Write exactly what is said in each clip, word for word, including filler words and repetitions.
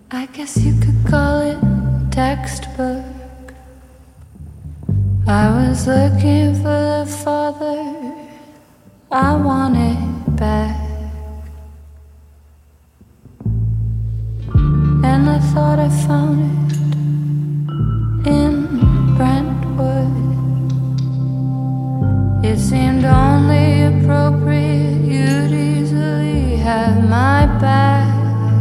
I guess you could call it textbook. I was looking for the father I wanted back, and I thought I found it in Brentwood. It seemed only appropriate you'd easily have my back.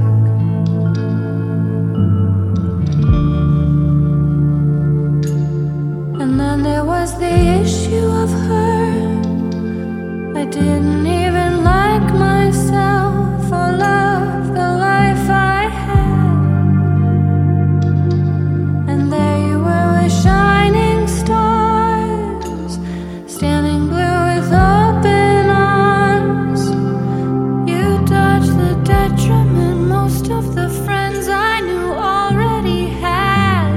And then there was the issue of her. I didn't even like myself or love the life I had. And there you were with shining stars, standing blue with open arms. You dodged the detriment most of the friends I knew already had.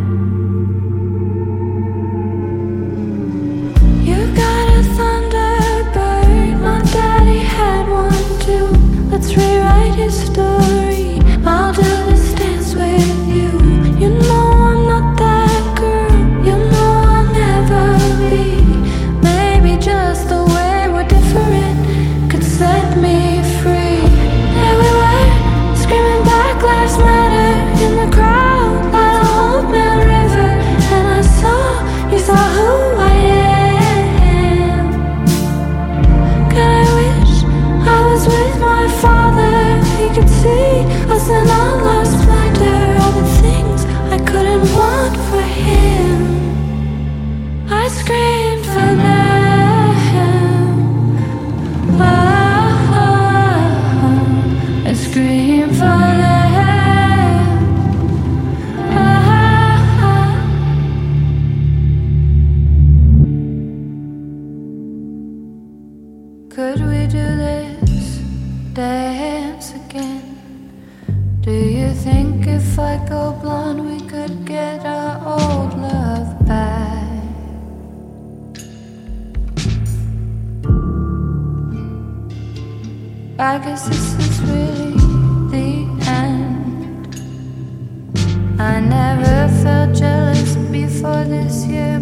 You got a Thunderbird, my daddy had one too. Let's rewrite his story, I'll do this dance with you. You know I'm not that girl, you know I'll never be. Maybe just the way we're different could set me free. There we were, screaming Black Lives Matter in the crowd by the Old Man River. And I saw, you saw who I am. God, I wish I was with my father. He could see us in all our splendor, all the things I couldn't want for him. I screamed for them. Oh, I screamed for them. Oh. Could we do this dance again? Do you think if I go blonde we could get our old love back? I guess this is really the end. I never felt jealous before this year.